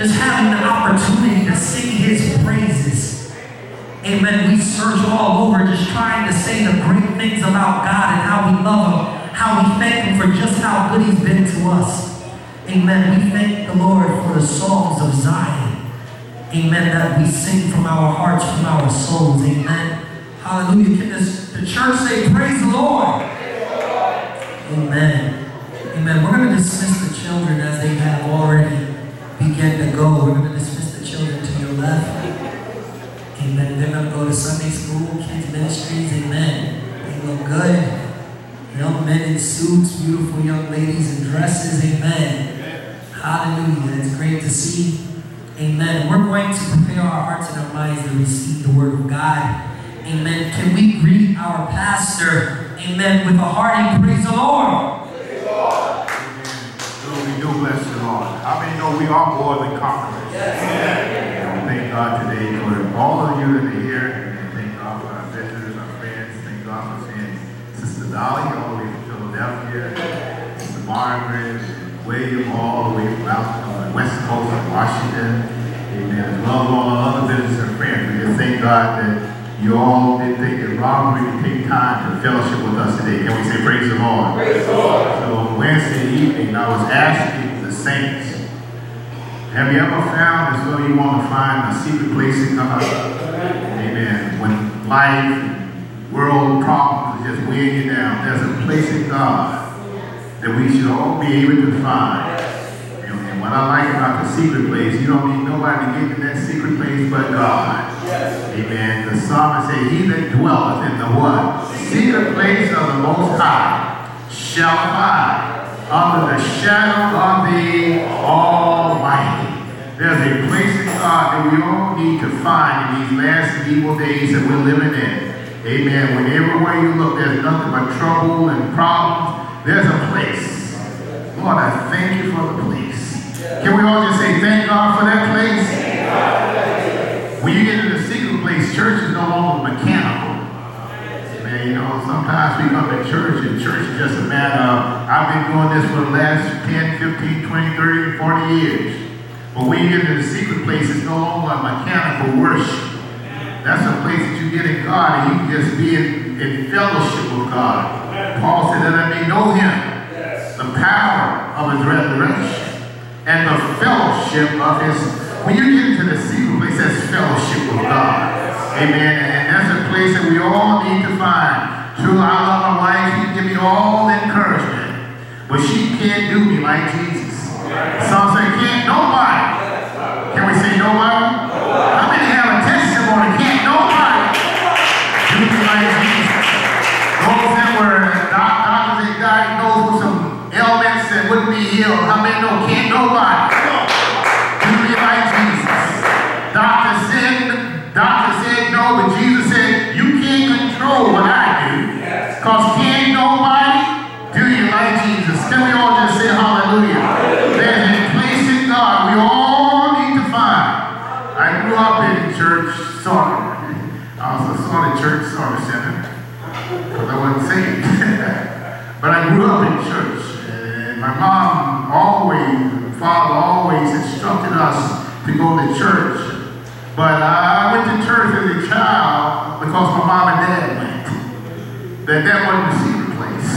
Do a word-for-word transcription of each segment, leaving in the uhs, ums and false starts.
just having the opportunity to sing his praises. Amen. We search all over just trying to say the great things about God and how we love him, how we thank him for just how good he's been to us. Amen. We thank the Lord for the songs of Zion. Amen. That we sing from our hearts, from our souls. Amen. Hallelujah. Can this, the church say, praise the Lord? Amen. Amen. We're going to dismiss the children as they have already begun to go. We're going to dismiss the children to your left. Amen. They're going to go to Sunday school, kids ministries. Amen. They look good. Young men in suits, beautiful young ladies in dresses. Amen. Hallelujah. It's great to see. Amen. We're going to prepare our hearts and our minds to receive the word of God. Amen. Can we greet our pastor? Amen. With a hearty praise the Lord. Praise the Lord. Amen. We do bless the Lord. How many know we are more than conquerors? Yes. And we thank God today for all of you that are here. And thank God for our visitors, our friends. Thank God for seeing Sister Dolly all the way from Philadelphia, Sister Margaret, William all the way from out on the west coast of Washington. Amen. As well as all our other visitors and friends. We just thank God that you all did think that robbery to take time to fellowship with us today. Can we say praise the Lord? Praise the Lord. So on Wednesday evening, I was asking the saints, have you ever found as though you want to find a secret place to come up? Amen. When life and world problems are just weighing you down, there's a place in God that we should all be able to find. And, and what I like about the secret place, you don't need nobody to get to that secret place but God. Yes. Amen. The psalmist said, he that dwelleth in the what? Secret place of the Most High shall abide under the shadow of the Almighty. There's a place in God that we all need to find in these last and evil days that we're living in. Amen. When everywhere you look, there's nothing but trouble and problems. There's a place. Lord, I thank you for the place. Can we all just say, thank God for that place? When you get into the secret place, church is no longer mechanical. Man, you know, sometimes we come to church and church is just a matter of, I've been doing this for the last ten, fifteen, twenty, thirty, forty years. But when you get into the secret place, it's no longer a mechanical worship. That's a place that you get in God and you can just be in, in fellowship with God. Paul said that I may know him, the power of his resurrection, and the fellowship of his. When you get into the secret place, that's fellowship with God. Amen. And that's a place that we all need to find. True, I love my wife. She give me all the encouragement. But she can't do me like Jesus. Some say, can't nobody. Can we say nobody? How many have a testimony? Can't nobody do me like Jesus. Those that were doctors that diagnosed with some ailments that wouldn't be healed. How many know can't nobody do me like Jesus? Doctor said, doctor said no, but Jesus said, you can't control what I do. Because can't nobody do you like Jesus. Can we all just say hallelujah? There's a place in God we all need to find. I grew up in church, sort of. I was a sort of church, sort of center. Because I wasn't saved. But I grew up in church. And my mom always, father always instructed us to go to church. But I went to church as a child because my mom and dad went. That that wasn't the secret place.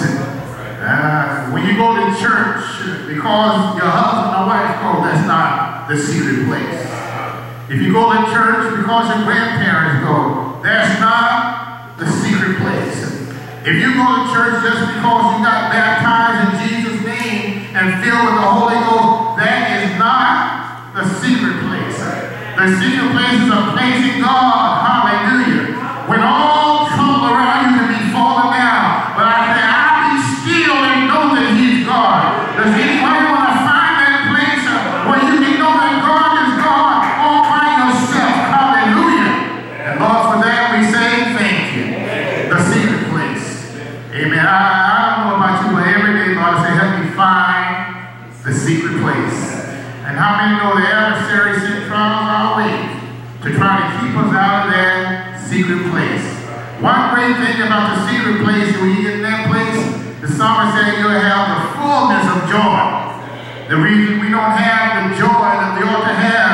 Uh, when you go to church because your husband or wife go, that's not the secret place. If you go to church because your grandparents go, that's not the secret place. If you go to church just because you got baptized in Jesus' name and filled with the Holy Ghost, that is not the secret place. The secret place is a place in God. Hallelujah. When all trouble around you can be falling down, but I say, I'll be still and know that he's God. Does anybody want to find that place where you can know that God is God all by yourself? Hallelujah. And Lord, for that we say thank you. The secret place. Amen. I, I don't know about you, but every day, Lord, I say, help me find the secret place. And how many know the adversary sent trials our way to try to keep us out of that secret place? One great thing about the secret place, when you get in that place, the psalmist said you'll have the fullness of joy. The reason we don't have the joy that we ought to have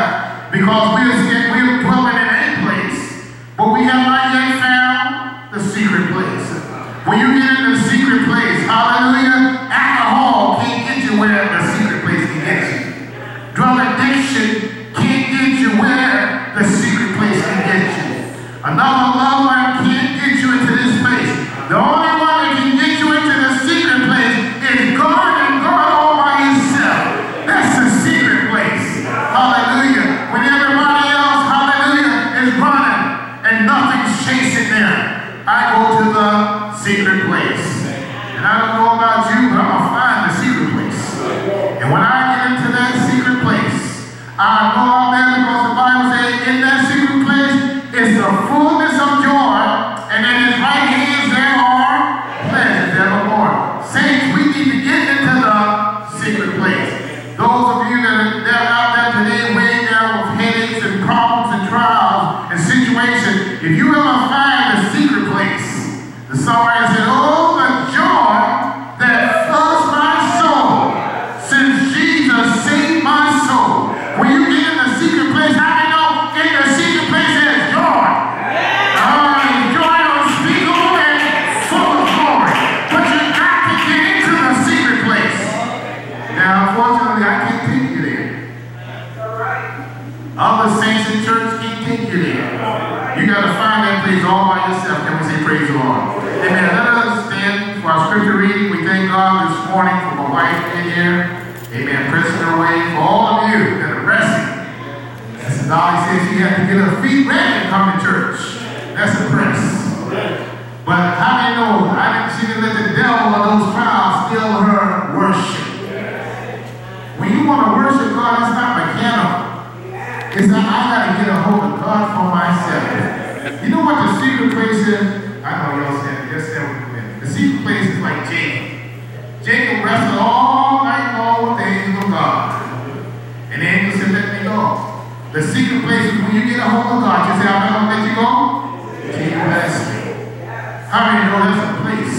because we are, we are dwelling in a place, but we have not yet found the secret place. When you get in the secret place, hallelujah, alcohol can't get you where the secret place can get you. Drug addiction can't get you where the secret place can get you. Another loved one can't get you into this place. The only one that can get you into the secret place is God and God all by himself. That's the secret place. Hallelujah. When everybody else, hallelujah, is running and nothing's chasing them, I go to the secret place. And I don't know about you, but I'm going to find the secret place. And when I get into that secret place, I go out there because the Bible says in that secret place is the fullness of joy, and in his right hands there are pleasures evermore. Saints, we need to get into the secret place. Those of you that are, that are out there today weighing down with headaches and problems and trials and situations, if you ever find the secret place, the songwriter said, oh, the joy that floods my soul since Jesus saved my soul. When you get in the secret place, how do you know in the secret place there's joy? Oh, joy unspeakable and full of glory. But you got to get into the secret place. Now, unfortunately, I can't take you there. Other saints in church can't take you there. You got to find that place all by yourself. Can we say praise the Lord? Amen. Let us stand for our scripture reading. We thank God this morning for my wife in here. Amen. Pressing her way. For all of you that are resting. As Dolly says, she had to get her feet ready to come to church. That's a press. But how many know? I didn't see that let the devil or those trials steal her worship. When you want to worship God, it's not mechanical. It's not, I got to get a hold of God for myself. You know what the secret place is? I know y'all said it. Just stay with me. The secret place is like Jacob. Jacob wrestled all night long with the angel of God. And the angel said, let me go. The secret place is when you get a hold of God, you say, I'm not going to let you go. Jacob bless me. How many know that's a place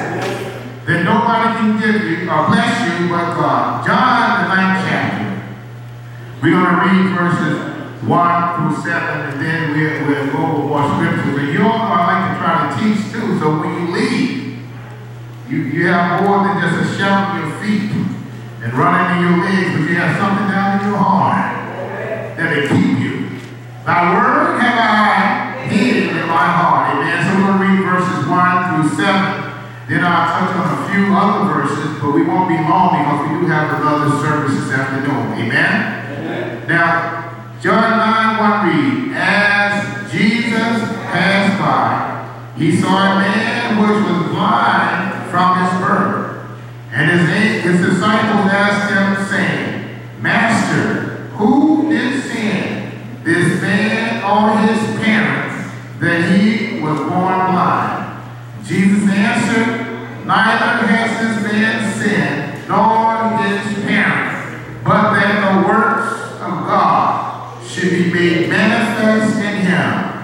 that nobody can give you or bless you but God? John, the ninth chapter. We're going to read verses one through seven, and then we'll, we'll go over more scriptures. And you all know I like to try to teach too, so when you leave, you, you have more than just a shout in your feet and running in your legs, but you have something down in your heart that'll keep you. Thy word have I hid in my heart. Amen. So we're going to read verses one through seven. Then I'll touch on a few other verses, but we won't be long because we do have another service this afternoon. Amen. Now, John nine one read, as Jesus passed by, he saw a man which was blind from his birth. And his, his disciples asked him, saying, Master, who did sin, this man or his parents, that he was born blind? Jesus answered, neither has this man sinned, nor his parents, but that the works of God should be made manifest in him.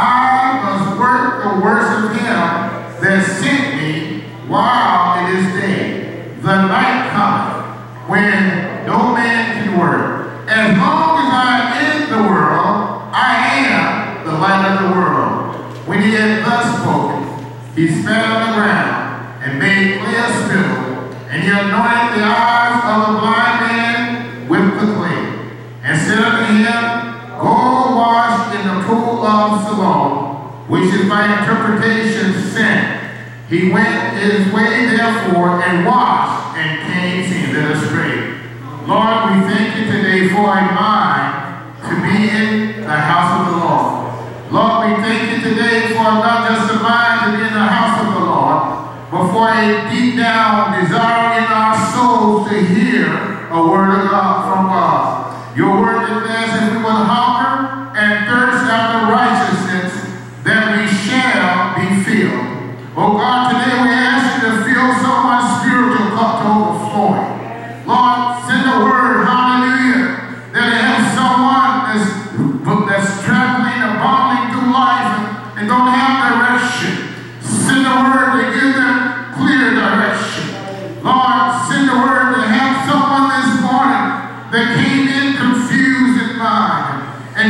I must work the works of him that sent me while it is day. The night cometh when no man can work. As long as I am in the world, I am the light of the world. When he had thus spoken, he spat on the ground and made clay a spittle, and he anointed the eyes of the blind man with the clay. And said unto him, go wash in the pool of Siloam, which is by interpretation sent. He went his way therefore and washed and came seeing. Let us pray. Lord, we thank you today for a mind to be in the house of the Lord. Lord, we thank you today for not just a mind to be in the house of the Lord, but for a deep down desire in our souls to hear a word of God from God. Your word declares that we will hunger and thirst after righteousness, that we shall be filled. Oh God, today we ask you to fill someone's spiritual cup to overflowing. Lord, send a word, hallelujah, that it helps someone that's, that's traveling and bombing through life and, and don't have direction. Send a word to give them clear direction. Lord, send a word to help someone this morning that came in confused in mind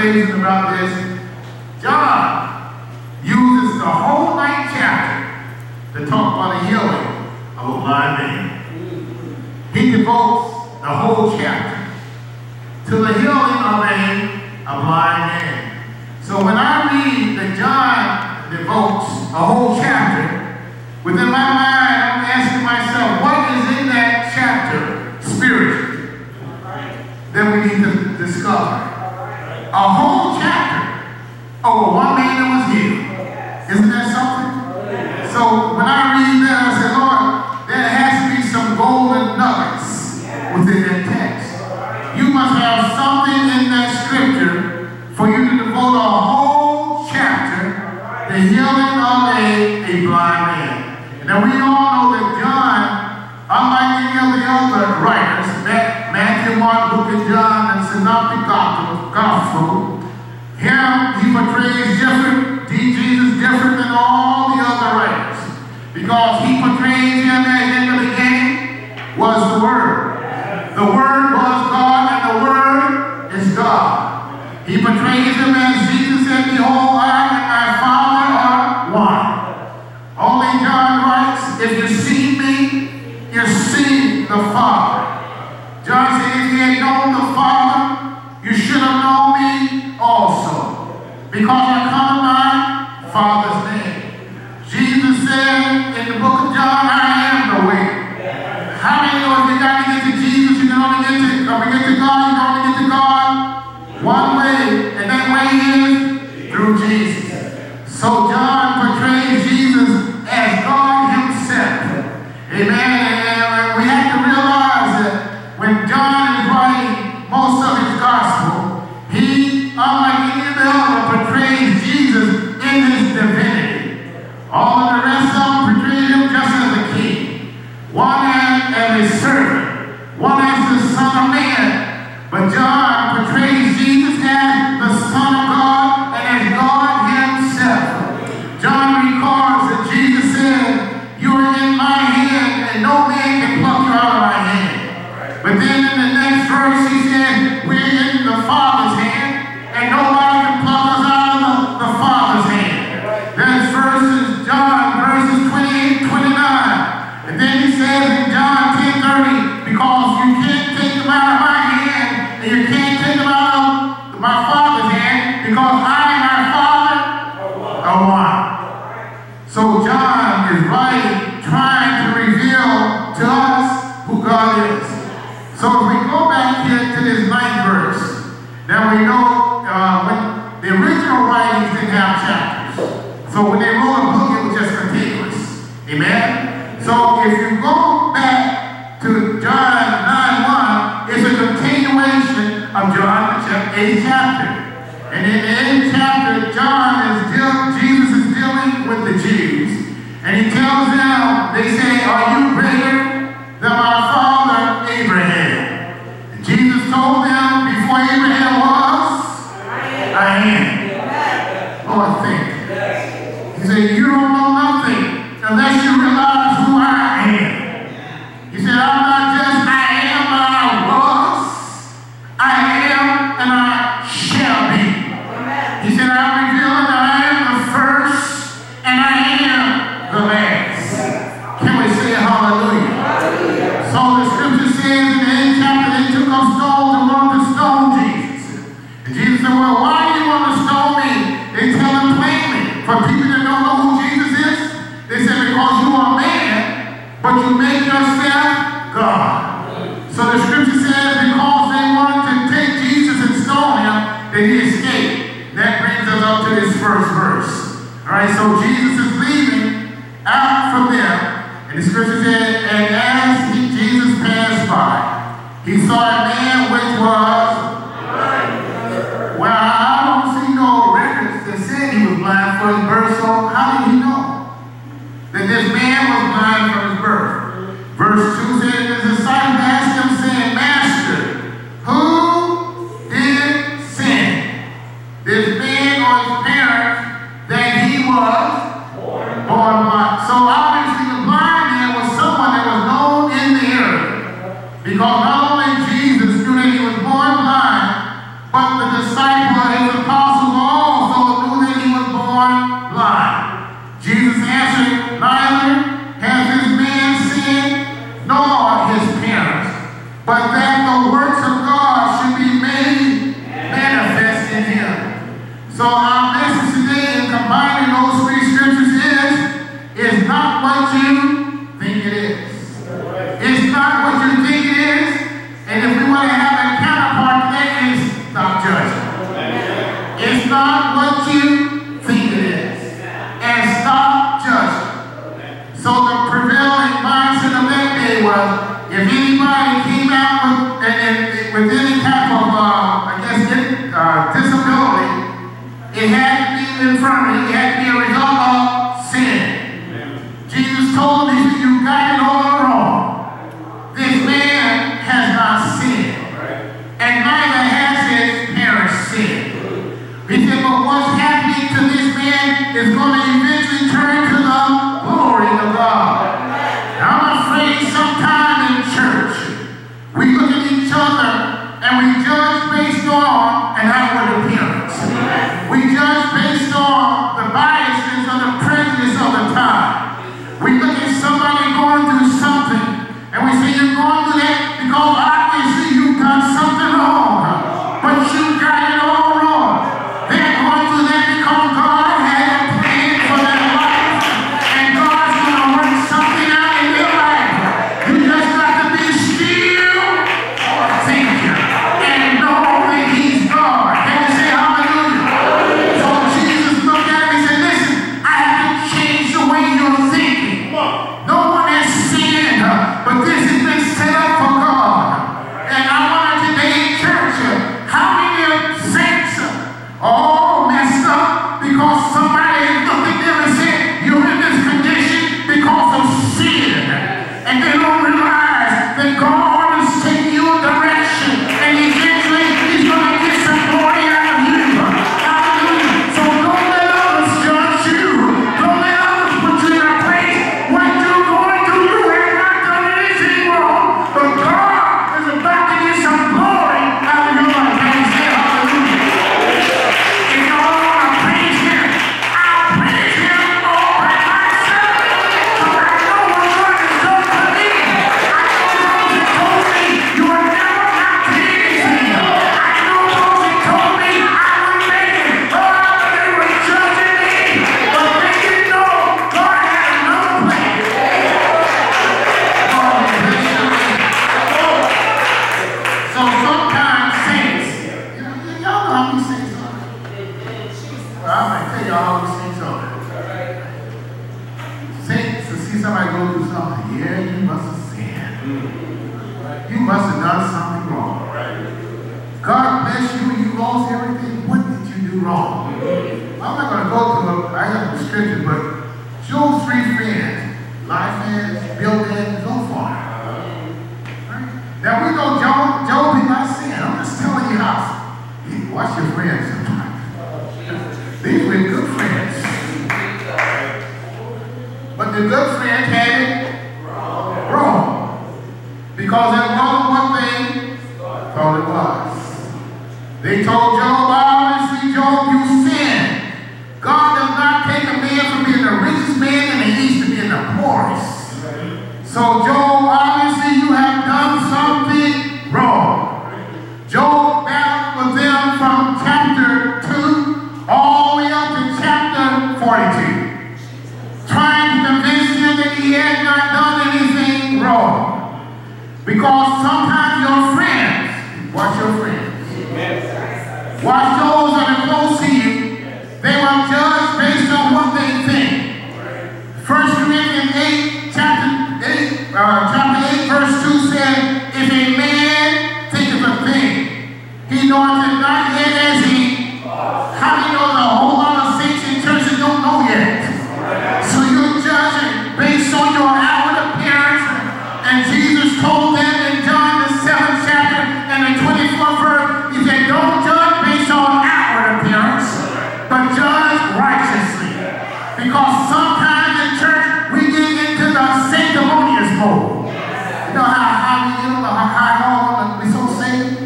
amazing about this, John uses the whole ninth chapter to talk about the healing of a blind man. He devotes the whole chapter to the healing of a, a blind man. So when I read that John devotes a whole chapter, within my mind I'm asking myself, what is in that chapter spiritually that we need to discover? A whole chapter over one man that was healed. Isn't that something? So when I read that, I say, Lord, there has to be some golden nuggets within that text. You must have something in that scripture for you to devote a whole chapter to the healing of a, a blind man. Now we all know that John, unlike any of the other writers, Matthew, Mark, Luke, and John, and Synoptic Gospel, him, he portrays different, Jesus different than all the other writers. Because he portrays him as in the beginning was the Word. The Word was God, and the Word is God. He portrays him as Jesus said, behold, I and my Father are one. Only John writes, if you see me, you see the Father. John said, if you had known the Father, you should have known me also, because I come in my Father's name. Jesus said in the book of John, I am the way. How many know if you got to get to Jesus, you can only get to, or get to God, you can only get to God one way, and that way is through Jesus. So John portrays Jesus as God himself. Amen. And we have to realize that when John is writing most of his gospel, he, unlike any of the other, portrays Jesus in his divinity. All of the rest of them portray him just as a king. One as, as a servant. One as the Son of Man. But John portrays Jesus as the Son of God and as God himself. John records that Jesus said, you are in my hand and no man can pluck you out of my hand. But then in the next verse he said, we're in the Father's hand and nobody can pluck us out of the, the Father's hand. That's verses, John, verses twenty-eight, twenty-nine. And then he says in John ten thirty, because you can't take them out of my hand and you can't take them out of my Father's hand because I and my Father are one. So John is writing, trying to reveal to us who God is. So if we go back here to this ninth verse, now we know uh, when the original writings didn't have chapters. So when they wrote a book, it was just continuous. Amen? So if you go back to John nine one, it's a continuation of John eighth chapter. And in the eighth chapter, John is deal, Jesus is dealing with the Jews. And he tells them, they say, are you greater than our father Abraham? And Jesus told them, before Abraham was, I am. Oh, I think. He said, you don't know nothing unless you realize who I am. He said, I'm not just I am, but I was, I am, and I shall be. He said, I'm revealing that I am the first, and I am the last. Can we say hallelujah? Hallelujah. So the scripture says in the eighth chapter, they took up stones and wanted to stone Jesus. And Jesus said, well, why do you want to stone me? They tell him plainly. For people that don't know who Jesus is, they say, because you are man, but you make yourself God. So the scripture says, because they wanted to take Jesus and stone him, that he escaped. That brings us up to this first verse. All right, so Jesus is leaving out from them. And the scripture said, and as he, Jesus passed by, he saw a man which was blind. Well, I don't see no records that said he was blind from his birth, so how did he know that this man was blind from his birth? Verse two said, his disciples asked him, saying, Master, who did sin? This man or his parents, that he was born, born blind. So obviously the blind man was someone that was known in the area. Because not only Jesus knew that he was born blind, but the disciple, his somebody came out with, and, and, with any type of, uh, I guess, uh, disability, it had to be in front of it. It had to be a result of sin. Amen. Jesus told me, you got it all wrong. This man has not sinned, right, and neither has his parents sinned. He said, but what's happening to this man is going to eventually turn to the glory of God. Now, I'm afraid sometime in church, we look at each other and we judge based on an outward appearance. We judge based on the biases or the prejudice of the time. We look at somebody going through something and we say, you're going through that because obviously you've done something wrong. But you got it all wrong. They're going through that because God had a plan for their life. And God's going to work something out in your life. You just got to be still or think and know that He's God. Can you say hallelujah? So Jesus looked at me and said, listen, I have to change the way you're thinking. No one has sinned, but this has been set up for God. And I want to today, church, how many of saints are all messed up because somebody looked at them and said, you're in this condition because of sin. And they don't realize that God is taking you a direction and eventually He's going to get some glory out of you. Hallelujah. So don't let others judge you. Don't let others put you in a place when you're going through. You have not done anything wrong, but God is about to get some glory out of your life. Can you say hallelujah? If you all want to praise Him, I'll praise Him all by myself. Because I know what God has done for me. I know those that told me you would never amount to anything. I know those that told me I would make it. Oh, they were judging me. But they didn't know God had another plan. Oh, bless your name. So sometimes saints, you know, y- y'all know how we saints are. Well, I'm going to tell y'all how we saints are. Saints, to see somebody go through something, yeah, you must have sinned. You must have done something wrong. God bless you and you lost everything. What did you do wrong? I'm not going to go through, I have the scripture, but Job's three friends, Eliphaz, Bildad, and Zophar. Right? Now we know Job, Job did not sin. I'm just telling you how. You watch your friends sometimes. These were good friends. But the good friends had it wrong. Because it wasn't what they thought it was. They told Job, obviously, Job, you sinned. God does not take a man from being the richest man in the east to being the poorest. So, Job, obviously, you have done something wrong. Job battled with them from chapter two all the way up to chapter forty-two, trying to convince him that he had not done anything wrong. Because sometimes your friends, watch your friends, watch those that are close to you, they will judge based on what they think. First Corinthians eight, chapter eight, uh, chapter eight, verse two said, if a man thinketh a thing, he knoweth it not yet as he. How do you know the whole lot of saints in church that don't know yet? So you're judging based on your outward appearance. And Jesus told them in John the seventh chapter and the twenty-fourth verse, he said, don't judge based on outward appearance, but judge righteously. Because sometimes in church we get into the sanctimonious mode. You know how how we you know how how we so saved?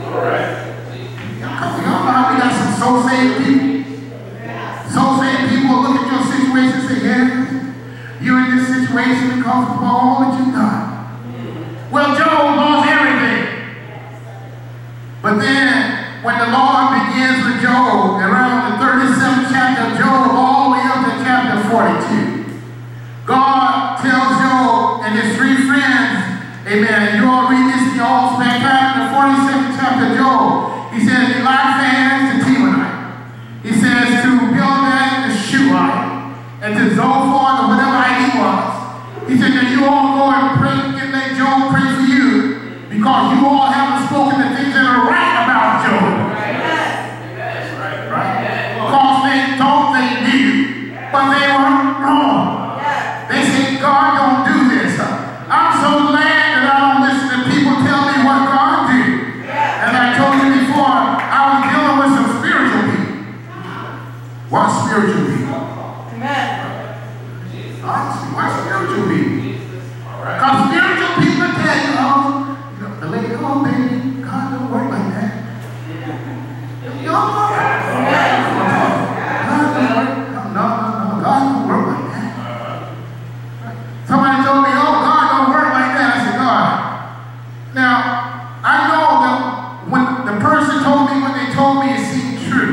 Y'all know how we got some so saved people. So saved people will look at your situation and say, yeah, you're in this situation because of all that you've done. Well, Job lost everything. But then, when the Lord begins with Job, around the thirty-seventh chapter of Job, all the way up to chapter forty-two, God tells Job and his three friends, amen, you all read this in your own spare time, in the forty-second chapter of Job, he says, Eliphaz the Temanite, he says to Bildad the Shuhite, and to Zophar or whatever he was, he said that you all go and pray and let Job pray for you But they were wrong. They said, God don't do this. I'm so glad that I don't listen to people tell me what God did. As I told you before, I was dealing with some spiritual people. What spiritual people? Amen. Honestly, what spiritual people? Because spiritual people tell you, oh, you know, the lady, oh, baby, God don't work like that. You know, God don't work. No, no, no, God don't work like that. Somebody told me, oh, God don't work like that. I said, God. Now, I know that when the person told me what they told me, it seemed true.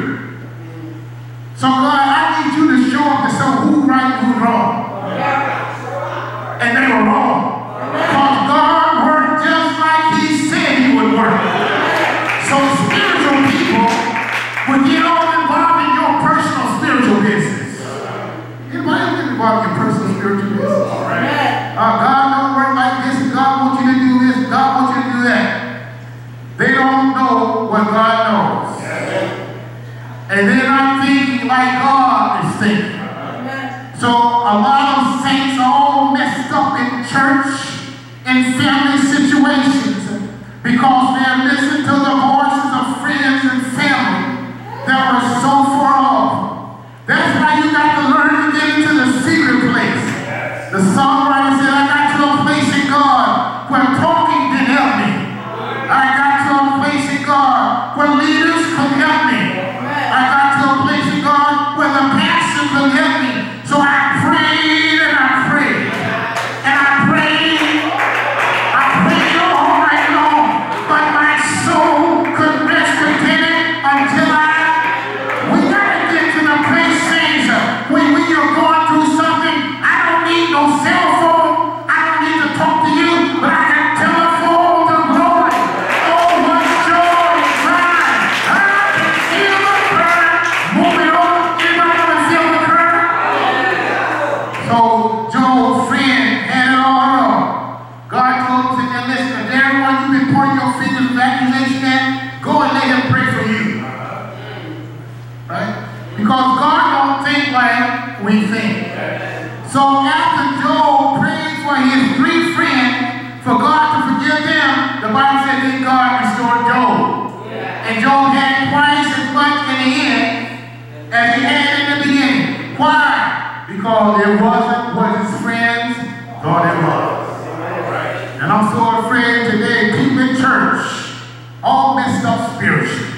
So, God, I need you to show up to show who's right and who's wrong. And they were wrong. Because God worked just like He said He would work. So, spiritual people would get all involved in your personal spiritual business. Anybody get involved in your personal spiritual business? Uh, God don't work like this. God wants you to do this. God wants you to do that. They don't know what God knows. And they're not thinking like God is thinking. So a lot of saints are all messed up in church and family situations because they're listening to the voices of friends and family that were so far off. That's why you got to learn to get into the secret place. The songwriter said, I got to a place in God where talking didn't help me. I got to a place in God where leaders could help me. I got to a place in God where the pastor could help me. So I prayed and I prayed. And I prayed. I prayed all night long. But my soul could rest contented until I. We got to get to the place, saints, when, when you're going through something. I don't need no cell phone. I don't need to talk to you. But I can telephone the Lord. Oh, what joy and pride. I can feel the burn. Moving on. Anybody ever feel the burn? So Job's friend had it all wrong. God told him, and listen, if everyone you've been pointing your fingers of accusation at, go and let him pray for you. Right? Because God don't think like we think. So after Job prayed for his three friends for God to forgive them, the Bible said that God restored Job. And Job had twice as much in the end as he had in the beginning. Why? Because it wasn't what his friends thought it was. And I'm so afraid today, people in church, all messed up spiritually.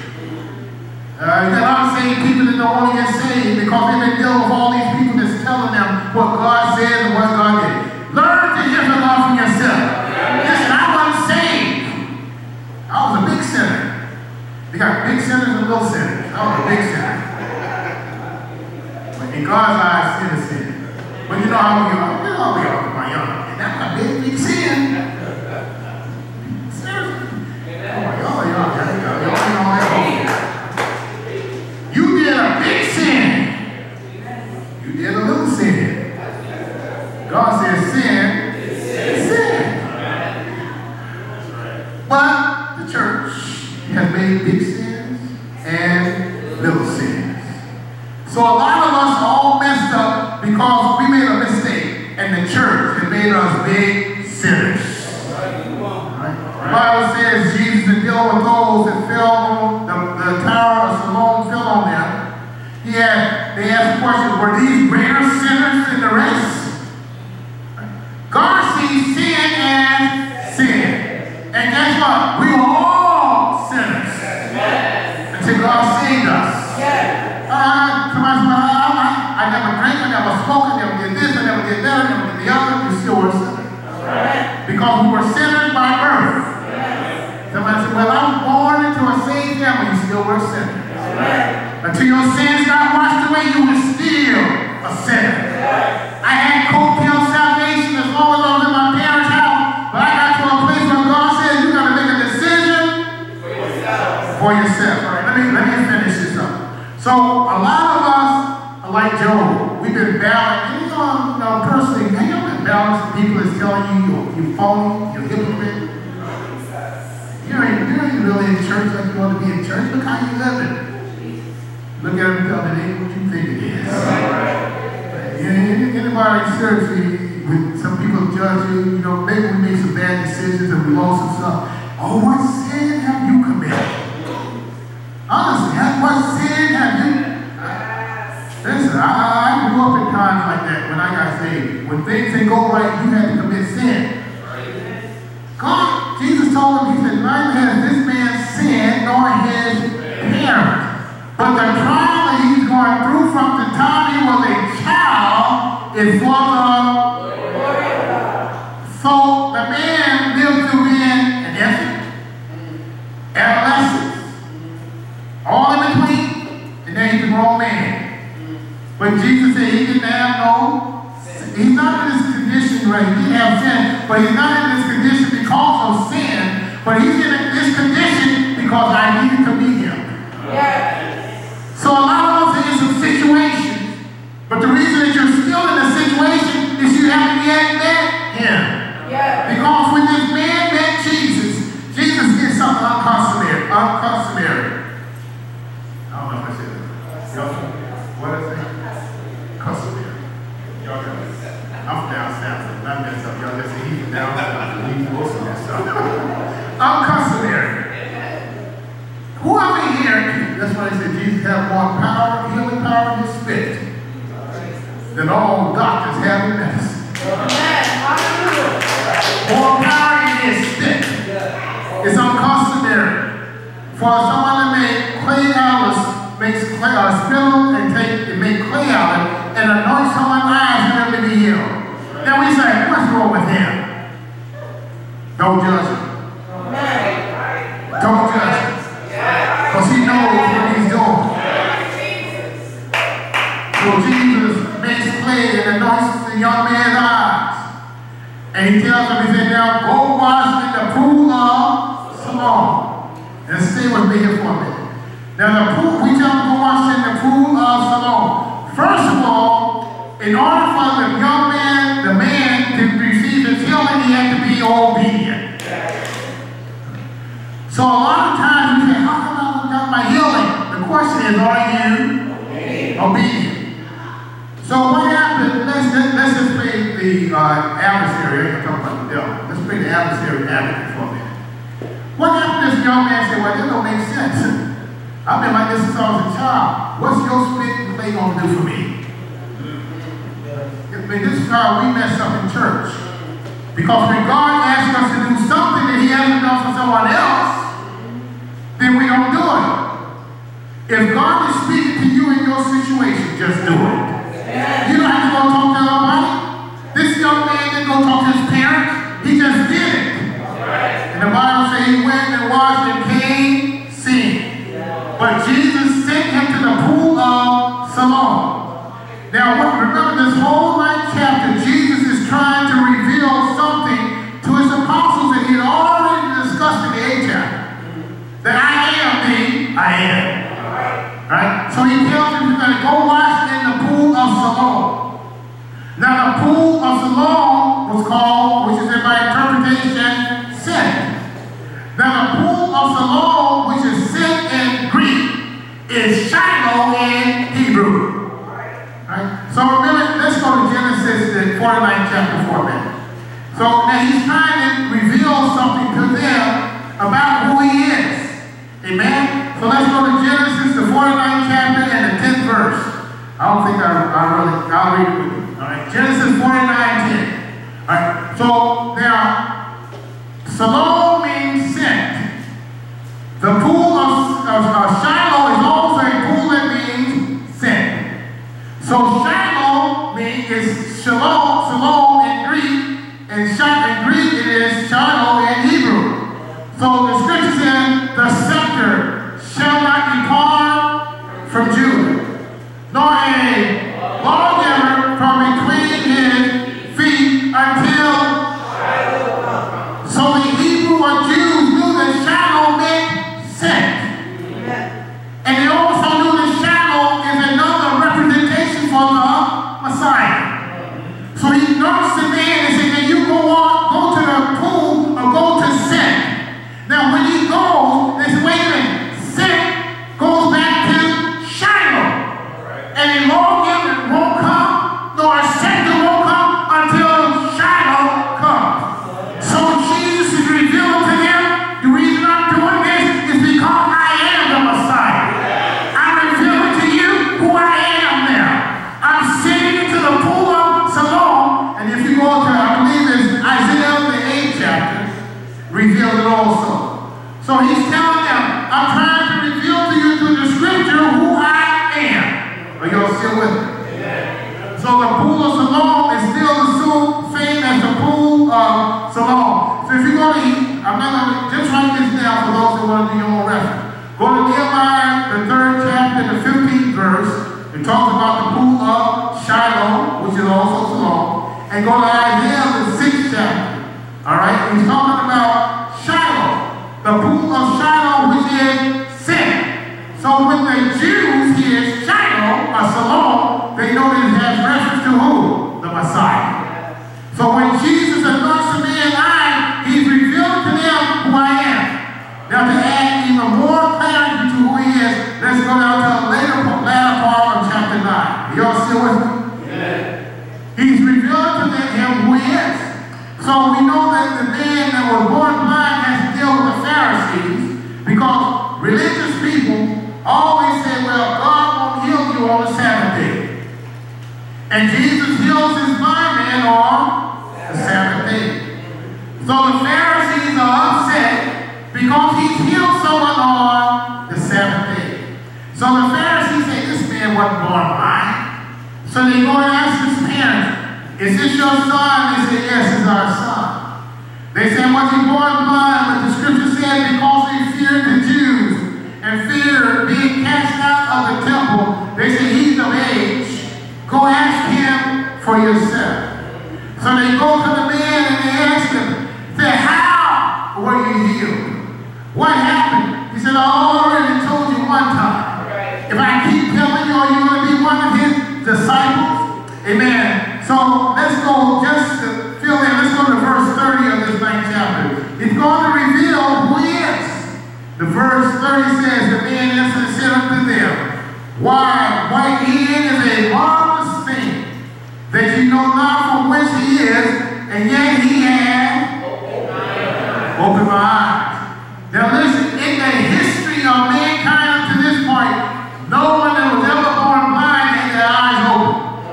Uh, that I'm saying people that don't only get saved because they've been dealing with all these people that's telling them what God says and what God did. Learn to hear from God from yourself. Listen, I wasn't saved. I was a big sinner. They got big sinners and little sinners. I was a big sinner. But in God's eyes, sin is sin. But you know how we are. You know how we are with my young. And that's a big, big sin. Seriously. Oh, y'all, y'all, y'all, y'all, y'all, y'all. You did a big sin. You did a little sin. God says sin is sin. But the church has made big sins and little sins. So a lot of us are all messed up because we made a mistake and the church has made us big sinners. The Bible says Jesus to deal with those that fell on the, the tower of Siloam fell on them. He had, they asked the question, were these greater sinners than the rest? God sees sin as sin. And guess what? We were all sinners. Until God saved us. Uh, somebody said, I, I, I never drank, I never smoked, I never did this, I never did that, I never did the other. You still were sinners. Because we were sinners by birth. Somebody said, well, I was born into a saved family. You still were a sinner. Until your sins got washed away, you were still a sinner. I had coattail salvation as long as I was in my parents' house, but I got to a place where God said, you got to make a decision for yourself. For yourself. All right, let me, let me finish this up. So, a lot of us are like Job. We've been battling. You know, you know personally, have you ever been battling people that's telling you you're, you're phony, you're hypocrite? You ain't, you ain't really in church like you want to be in church. Look how you living. Look at them and tell them it ain't what you think it is. Right. everybody seriously, when some people judge you, you know, maybe we make some bad decisions and we lost some stuff. Oh, what sin have you committed? Honestly, what sin have you? Listen, I, I grew up in times like that when I got saved. When things didn't go right, you had to commit sin. God, Jesus told him, he said, neither has this man sinned nor his parents. But the trial that he's going through from the time he was a child is for the So the man lived through being an infant, adolescence, all in between, and then he's a grown man. But Jesus said he didn't have no, he's not in this condition where he didn't have sin, but he's not in this condition because of sin, but he's in this condition because I needed to meet him. Yes. So a lot of us are in some situations, but the reason that you're still in a situation is you haven't yet met him. Yes. Because when this man met Jesus, Jesus did something uncustomary. Uncustomary. I don't know if I said that. Y'all, what is it? Customary. Y'all got it. I'm down south, so not mess up. Y'all just say he's down south. He's most of that stuff. Uncustomary. Whoever here, that's why I said Jesus had more power, healing power in his spit than all doctors have in medicine. More power in his spit. It's uncustomary for someone to make clay out of makes clay a spittle and take and make clay out of it and anoint someone's eyes for them to be healed. Then we say, what's wrong with him? Don't judge him. Don't judge him. Because he knows what he's doing. So Jesus makes clay and anoints the young man's eyes. And he tells him, he said, now go wash in the pool of Siloam. And stay with me here for a minute. Now the pool, we tell him to go wash in the pool of Siloam. First of all, in order for the young man, the man to receive his healing, he had to be obedient. So a lot of times we say, how come I got my healing? The question is, are you obedient? obedient? So what happened? Let's, let's just play the uh, adversary. I'm talking about the devil. Let's play the adversary advocate for a minute. What happened? This young man said, well, this don't make sense. I've been like this since I was a child. What's your spit and clay going to do for me? I mean, this is how we mess up in church. Because when God asks us to do something that he hasn't done for someone else, then we don't do it. If God is speaking to you in your situation, just do it. You don't have to go talk to nobody. This young man didn't go talk to his parents. He just did it. And the Bible says he went and washed and came seeing. But Jesus sent him to the pool of Siloam. Now, what, remember this whole ninth chapter, Jesus is trying to reveal something to his apostles that he had already discussed in the eighth chapter. That I am the I am. Right? So he tells him he's going to go wash in the pool of Siloam. Now the pool of Siloam was called, which is in my interpretation, sin. Now the pool of Siloam, which is sin in Greek, is Shiloh in Hebrew. Right? So remember, let's go to Genesis, the forty-ninth chapter for a minute. So now he's trying to reveal something to them about who he is. Amen? So let's go to Genesis, the forty-ninth chapter and the tenth verse. I don't think I, I really, I'll read it with you. All right? Genesis forty-nine ten. All right? So now, Siloam means sent. The pool of, of, of Shiloh is also a pool that means sent. So Shiloh means is Shalom, Siloam in Greek, and in Greek it is Shiloh in Hebrew. So the scripture says, the scepter shall not depart from Judah, nor a lawgiver from between his feet until. So the Hebrew or Jews knew that Shiloh meant sent. And they also knew that Shiloh is another representation for the Messiah. So he noticed the man and said, now you go on, go to the pool or go to sent. Now when he goes, they say, wait a minute, sent goes back to Shiloh. And a lawgiver won't come, nor a scepter won't So the pool of Siloam is still the same as the pool of Siloam. So if you're going to eat, I'm not going to just write this down for those who want to do your own reference. Go to Nehemiah, the third chapter, the fifteenth verse. It talks about the pool of Shiloh, which is also Siloam. And go to Isaiah, the sixth chapter. All right? He's talking about Shiloh, the pool of Shiloh, which is sin. So when the Jews hear Shiloh, or Siloam, they know that it has reference to who? The Messiah. So when Jesus anoints a man's eye, he's revealed to them who I am. Now to add even more clarity to who he is, let's go down to the later, latter part of chapter nine. Y'all still with me? Yeah. He's revealed to them him who he is. So we know that the man that was born blind has to deal with the Pharisees, because religious people always say, well, God won't heal you on the Sabbath day. And Jesus heals his blind man on the Sabbath day. So the Pharisees are upset because he's healed someone on the Sabbath day. So the Pharisees say, this man wasn't born blind. So they go and ask his parents, is this your son? They say, yes, it's our son. They say, was he born blind? But the scripture said, because they feared the Jews and feared being cast out of the temple, they say, he's of age. Go ask him for yourself. So they go to the man and they ask him, say, how were you healed? What happened? He said, I already told you one time. If I keep telling you, are you going to be one of his disciples? Amen. So let's go just to fill in. Let's go to verse thirty of this ninth chapter. He's going to reveal who he is. The verse thirty says, the man answered and said unto them, why, white hen is a marvelous thing, that you know not from whence he is, and yet he has opened my eyes. Now listen, in the history of mankind up to this point, no one that was ever born blind had their eyes open.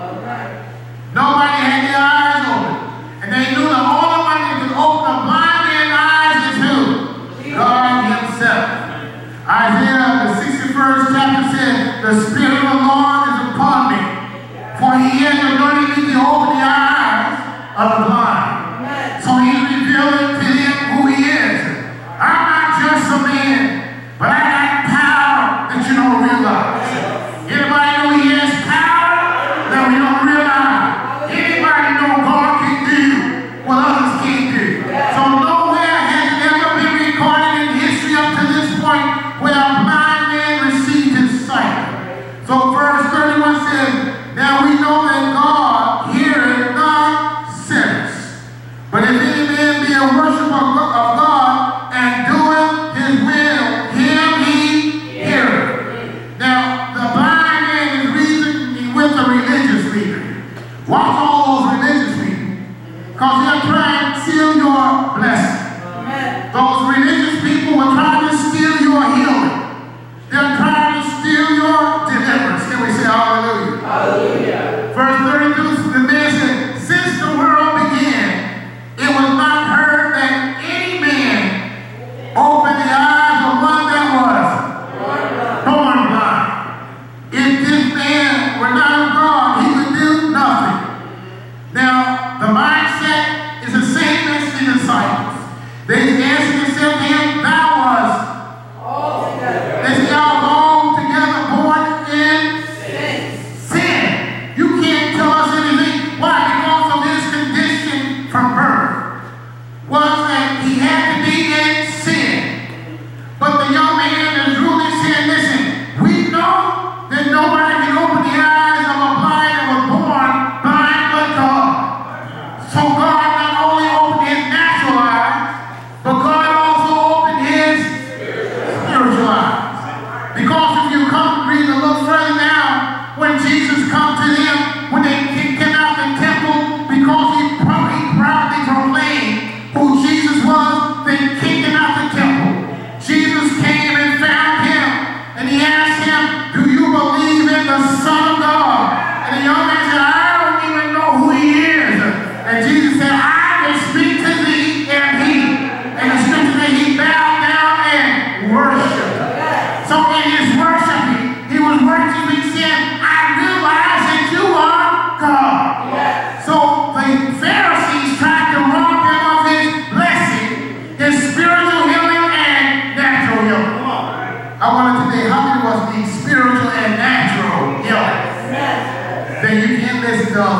Nobody had their eyes open. And they knew the only one that could open a blind man's eyes is who? God himself. Isaiah, the sixty-first chapter said, the Spirit of the Lord is upon me, for he has anointed me to open the eyes of the blind. So he's revealing to them who he is. I'm not just a man, but I got power that you don't realize. Anybody know he has power that we don't realize? Anybody know God can do what others can't do? So nowhere has it ever been recorded in history up to this point where a blind man received his sight. So verse thirty-one says, now we know that God heareth not sinners. But if any man be a worshiper of God and doeth his will, him he heareth. Now the blind man is reasoning with the religious leader. Watch all those religious people, because they're trying to steal your blessing. Those religious people were trying to steal your healing. They're trying to steal your deliverance. Can we say hallelujah? Hallelujah. Verse thirty-two, the man said, since the world began, it was not heard that any man opened the eyes of one that was born blind. If this man were not of God, he would do nothing. Now, the mindset is the same as the disciples. They answered and said to him, thou wast all together. They say, all together born in sin.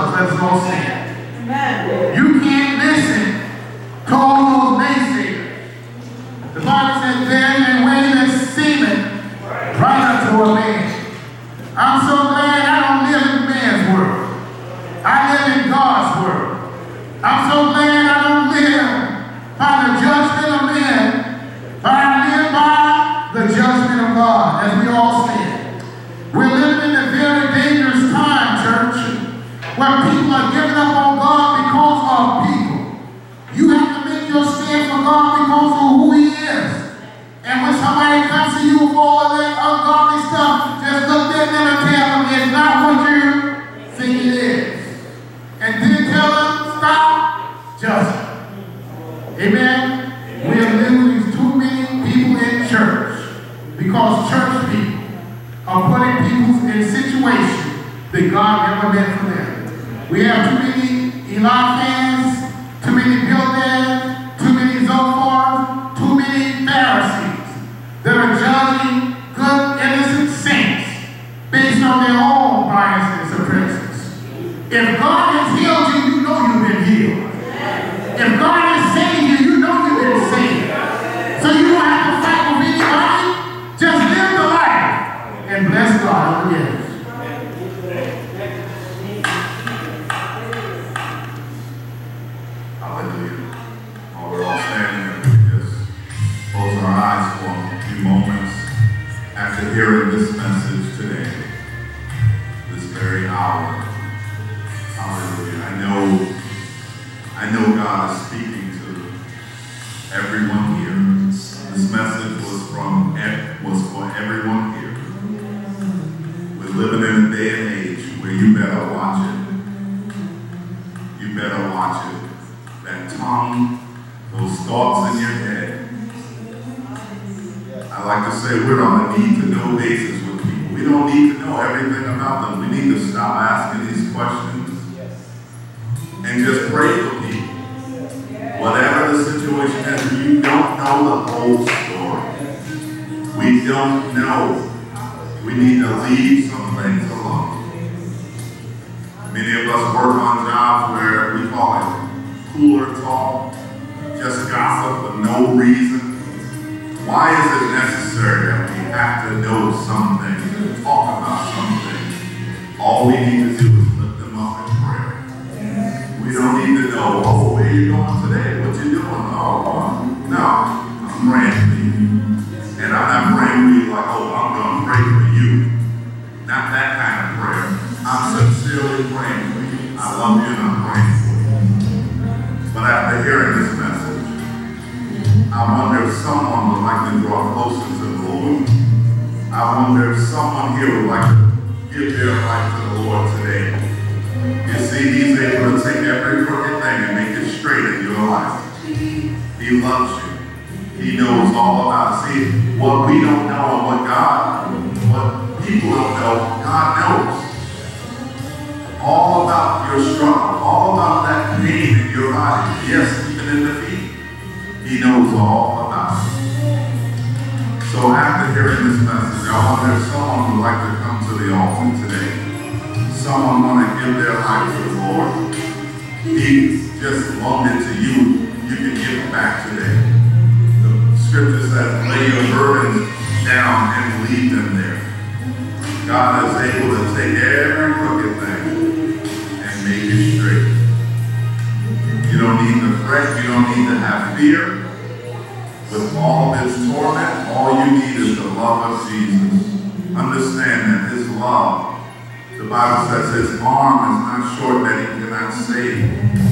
us. Let's all sing it. Amen. You can't listen to all those naysayers. The Bible says, there is a way that seemeth right unto a man. I'm so glad I don't live in man's world. I live in God's world. I'm so glad I don't live by the judgment of men, but I live by the judgment of God, as we all say. We're living in a very dangerous time, church, where people are giving up on God because of people. You have to make your stand for God because of who He is. And when somebody comes to you with all of that ungodly stuff, just look at them and tell them it's not what you think it is. And then tell them, stop judging. Amen? Amen. We are losing too many people in church because church people are putting people in situations that God never meant for them. We have too many Eliphans, too many Bildad, too many Zophars, too many Pharisees that are judging good, innocent saints based on their own biases or prejudices. If God has healed you, you know you've been healed. If God has saved you, you know you've been saved. So you don't have to fight with anybody. Just live the life and bless God. Yes. Hallelujah. While we're all standing there, we just close our eyes for a few moments after hearing this message today, this very hour. Hallelujah. I know, I know God is speaking to everyone here. This message was from was for everyone here. We're living in a day and age where you better watch it. You better watch it. That tongue, those thoughts in your head. I like to say we're on a need-to-know basis with people. We don't need to know everything about them. We need to stop asking these questions and just pray for people. Whatever the situation is, you don't know the whole story. We don't know. We need to leave some things alone. Many of us work on jobs where we call it cooler talk, just gossip for no reason. Why is it necessary that we have to know something, to talk about something? All we need to do is lift them up in prayer. We don't need to know, oh, where are you going today? What you doing? Oh, well, no, I'm praying for you. And I'm not praying for you like, oh, I'm going to pray for you. Not that kind of prayer. I'm sincerely praying for you. I love you and I'm praying for you. But after hearing this message, I wonder if someone would like to draw closer to the Lord. I wonder if someone here would like to give their life to the Lord today. You see, He's able to take every crooked thing and make it straight in your life. He loves you. He knows all about it. See, what we don't know and what God, what people don't know, God knows. All about your struggle, all about that pain in your body. Yes, even in the feet. He knows all about it. So after hearing this message, I wonder if someone would like to come to the altar today. Someone want to give their life to the Lord. He just loaned it to you. You can give it back today. The scripture says, lay your burdens down and leave them there. God is able to take every crooked thing and make it straight. You don't need to fret. You don't need to have fear. With all of His torment, all you need is the love of Jesus. Understand that His love, the Bible says His arm is not short that He cannot save.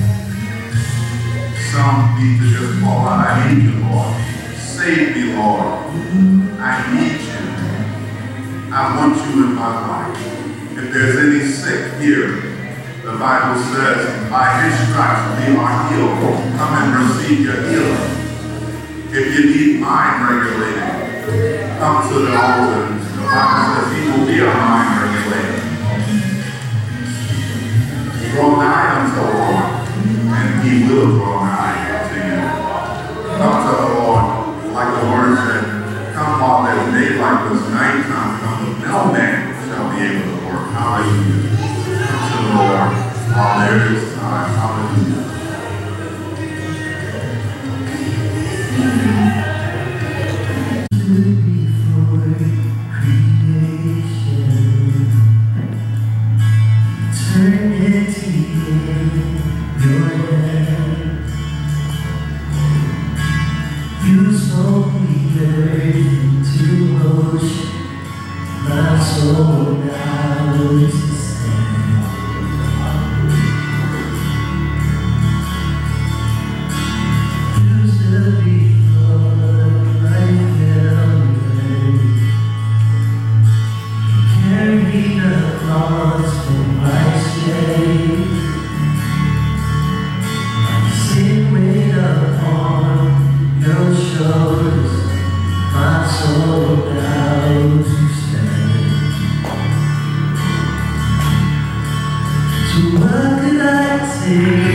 Some need to just call out, I need you, Lord. Save me, Lord. I need you. I want you in my life. If there's any sick here, the Bible says, by His stripes we are healed. Come and receive your healing. If you need mind regulating, come to the altar. The Bible says He will be a mind regulator. Draw nigh unto the Lord, and He will draw nigh to you. Come to the Lord, like the word said, come while there's daylight, there's nighttime coming. No man shall be able to work. Hallelujah. Come to the Lord. Praise God. Hallelujah. You spoke the earth into motion, my soul now is to stand. You stood before my failure, carried the cross for my shame. Sin weighed upon your shoulders, my soul now to stand. So what could I say?